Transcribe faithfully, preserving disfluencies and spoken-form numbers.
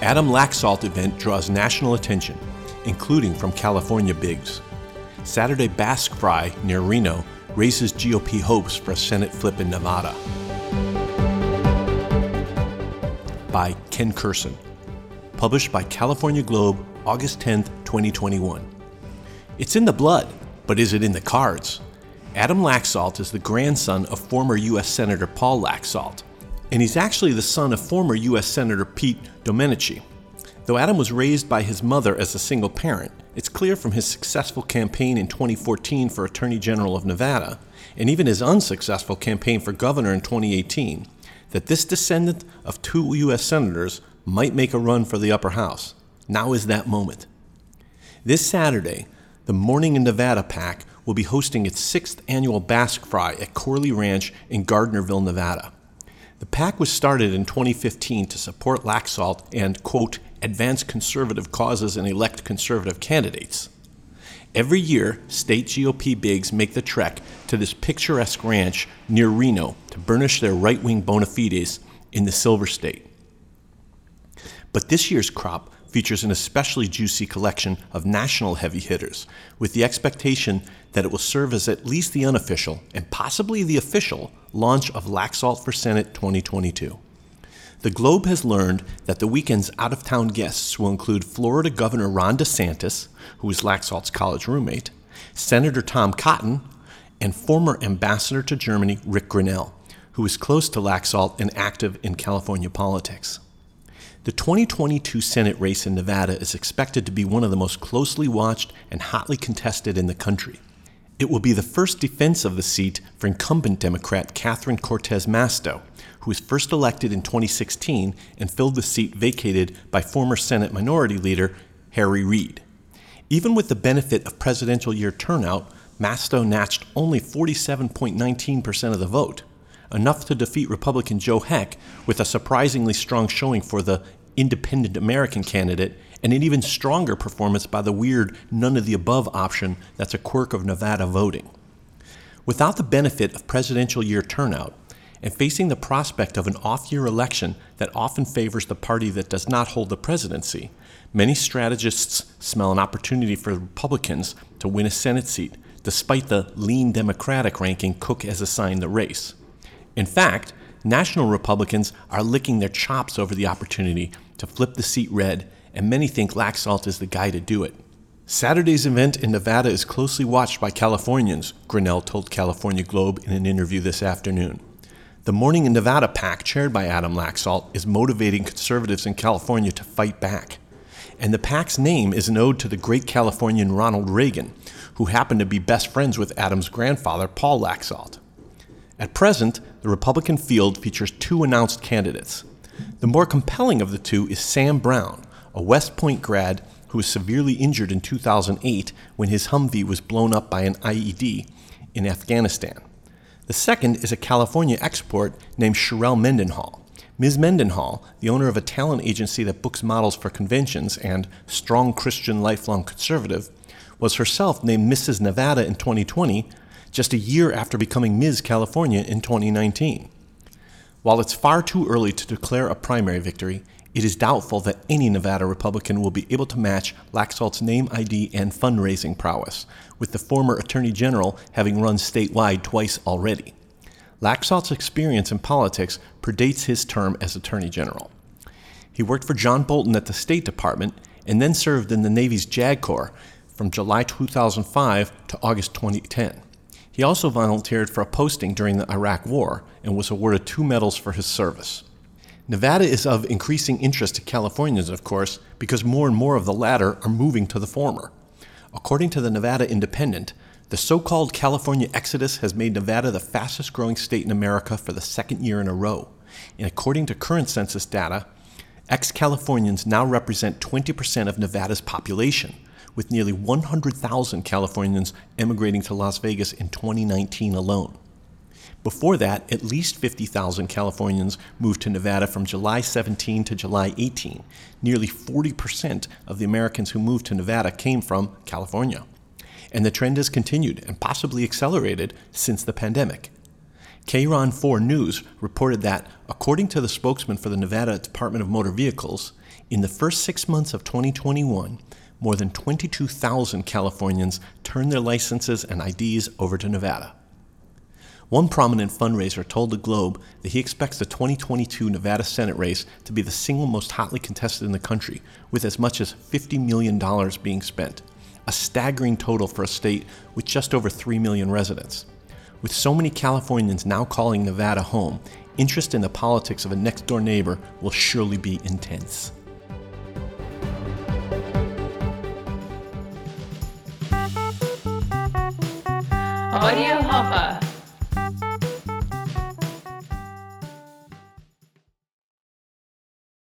Adam Laxalt event draws national attention, including from California bigs. Saturday Basque Fry near Reno raises G O P hopes for a Senate flip in Nevada. By Ken Kurson. Published by California Globe, August tenth, twenty twenty-one. It's in the blood, but is it in the cards? Adam Laxalt is the grandson of former U S Senator Paul Laxalt, and he's actually the son of former U S Senator Pete Domenici. Though Adam was raised by his mother as a single parent, it's clear from his successful campaign in twenty fourteen for Attorney General of Nevada, and even his unsuccessful campaign for governor in twenty eighteen, that this descendant of two U S senators might make a run for the upper house. Now is that moment. This Saturday, the Morning in Nevada PAC will be hosting its sixth annual Basque Fry at Corley Ranch in Gardnerville, Nevada. The PAC was started in twenty fifteen to support Laxalt and, quote, advance conservative causes and elect conservative candidates. Every year, state G O P bigs make the trek to this picturesque ranch near Reno to burnish their right-wing bona fides in the Silver State. But this year's crop features an especially juicy collection of national heavy hitters, with the expectation that it will serve as at least the unofficial, and possibly the official, launch of Laxalt for Senate twenty twenty-two. The Globe has learned that the weekend's out-of-town guests will include Florida Governor Ron DeSantis, who is Laxalt's college roommate, Senator Tom Cotton, and former ambassador to Germany Rick Grinnell, who is close to Laxalt and active in California politics. The twenty twenty-two Senate race in Nevada is expected to be one of the most closely watched and hotly contested in the country. It will be the first defense of the seat for incumbent Democrat Catherine Cortez Masto, who was first elected in twenty sixteen and filled the seat vacated by former Senate Minority Leader Harry Reid. Even with the benefit of presidential year turnout, Masto notched only forty-seven point one nine percent of the vote, enough to defeat Republican Joe Heck with a surprisingly strong showing for the Independent American candidate and an even stronger performance by the weird none-of-the-above option that's a quirk of Nevada voting. Without the benefit of presidential year turnout, and facing the prospect of an off-year election that often favors the party that does not hold the presidency, many strategists smell an opportunity for Republicans to win a Senate seat, despite the lean Democratic ranking Cook has assigned the race. In fact, national Republicans are licking their chops over the opportunity to flip the seat red, and many think Laxalt is the guy to do it. Saturday's event in Nevada is closely watched by Californians, Grinnell told California Globe in an interview this afternoon. The Morning in Nevada PAC, chaired by Adam Laxalt, is motivating conservatives in California to fight back. And the PAC's name is an ode to the great Californian Ronald Reagan, who happened to be best friends with Adam's grandfather, Paul Laxalt. At present, the Republican field features two announced candidates. The more compelling of the two is Sam Brown, a West Point grad who was severely injured in two thousand eight when his Humvee was blown up by an I E D in Afghanistan. The second is a California export named Sherelle Mendenhall. Miz Mendenhall, the owner of a talent agency that books models for conventions and strong Christian lifelong conservative, was herself named Missus Nevada in twenty twenty, just a year after becoming Miz California in twenty nineteen. While it's far too early to declare a primary victory, it is doubtful that any Nevada Republican will be able to match Laxalt's name I D and fundraising prowess, with the former Attorney General having run statewide twice already. Laxalt's experience in politics predates his term as Attorney General. He worked for John Bolton at the State Department and then served in the Navy's JAG Corps from July two thousand five to August twenty ten. He also volunteered for a posting during the Iraq War and was awarded two medals for his service. Nevada is of increasing interest to Californians, of course, because more and more of the latter are moving to the former. According to the Nevada Independent, the so-called California exodus has made Nevada the fastest-growing state in America for the second year in a row. And according to current census data, ex-Californians now represent twenty percent of Nevada's population, with nearly one hundred thousand Californians emigrating to Las Vegas in twenty nineteen alone. Before that, at least fifty thousand Californians moved to Nevada from July seventeenth to July eighteenth. Nearly forty percent of the Americans who moved to Nevada came from California. And the trend has continued and possibly accelerated since the pandemic. K R O N four News reported that, according to the spokesman for the Nevada Department of Motor Vehicles, In the first six months of twenty twenty-one, more than twenty-two thousand Californians turned their licenses and I Ds over to Nevada. One prominent fundraiser told the Globe that he expects the twenty twenty-two Nevada Senate race to be the single most hotly contested in the country, with as much as fifty million dollars being spent, a staggering total for a state with just over three million residents. With so many Californians now calling Nevada home, interest in the politics of a next-door neighbor will surely be intense. Audio Hopper.